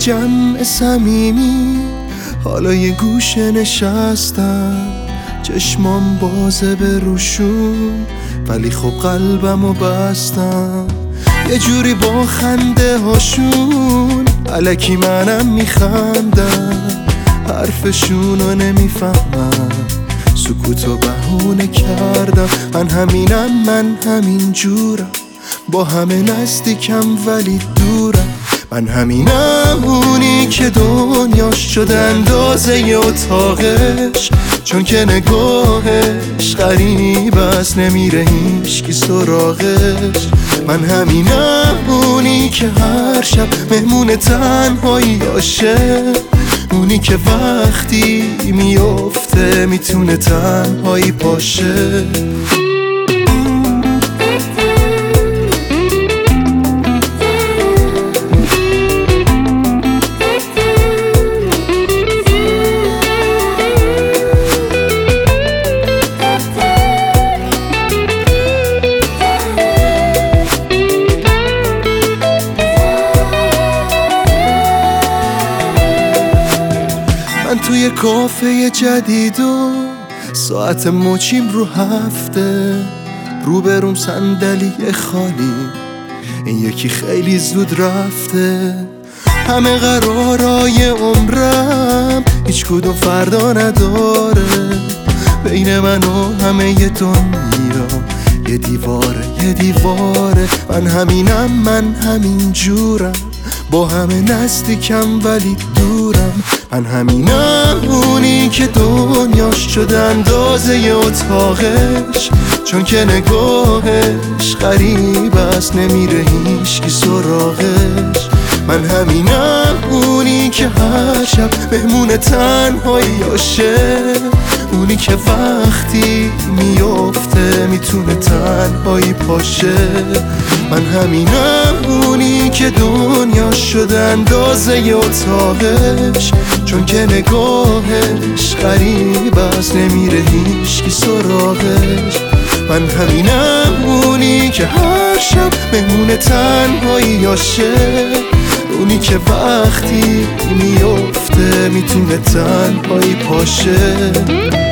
جمع صمیمی، حالا یه گوشه نشستم، چشمام بازه به روشون، ولی خب قلبمو بستم. یه جوری با خنده هاشون الکی منم میخندم، حرفشونو نمیفهمم، سکوتو بهونه کردم. من همینم، من همین جورم، با همه نزدیکم ولی دورم. من همینم، اونی که دنیاش شده اندازه اتاقش، چون که نگاهش غریب است، نمیره هیچکی سراغش. من همینم، اونی که هر شب مهمون تنهاییاشه، اونی که وقتی میفته میتونه تنهایی باشه. من توی کافه جدید و ساعت مچیم رو هفته، روبروم صندلی خالی، این یکی خیلی زود رفته. همه قرارای عمرم هیچ کدوم فردا نداره، بین من و همه ی دنیا یه دیواره، یه دیواره. من همینم، من همین جورم، با همه نزدیکم ولی دورم. من همینم، اونی که دنیاش شده اندازه اتاقش، چون که نگاهش غریب است، نمیره هیچکی سراغش. من همینم، اونی که هر شب مهمون تنهاییاشه، اونی که وقتی میفته میتونه تنهایی باشه. من همینم، اونی که دنیاش شده اندازه اتاقش، چون که نگاهش غریب است، نمیره هیچکی سراغش. من همینم، اونی که هر شب مهمون تنهاییاشه، اونی که وقتی میفته میتونه تنهایی باشه.